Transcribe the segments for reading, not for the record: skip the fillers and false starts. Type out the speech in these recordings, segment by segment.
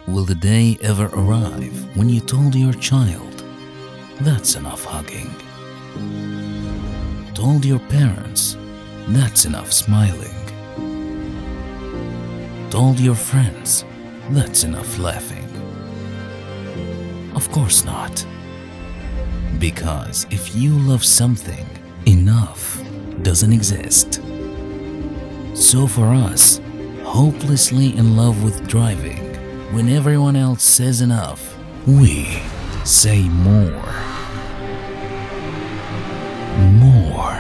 Will the day ever arrive when you told your child, "That's enough hugging"? Told your parents, "That's enough smiling"? Told your friends, "That's enough laughing"? Of course not. Because if you love something, enough doesn't exist. So for us, hopelessly in love with driving, when everyone else says enough, we say more. More.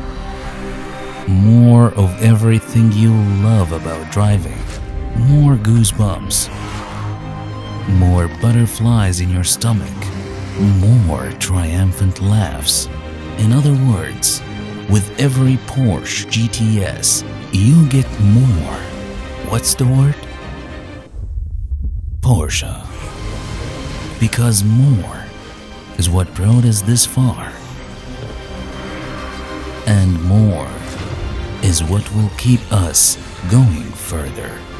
More of everything you love about driving. More goosebumps. More butterflies in your stomach. More triumphant laughs. In other words, with every Porsche GTS, you get more. What's the word? Porsche. Because more is what brought us this far. And more is what will keep us going further.